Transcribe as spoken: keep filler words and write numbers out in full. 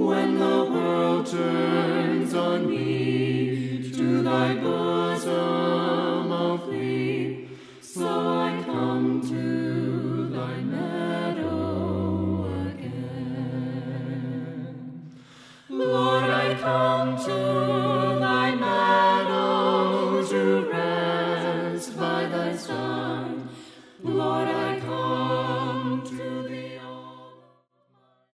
When the world turns on me, to thy bosom I'll flee, so I come to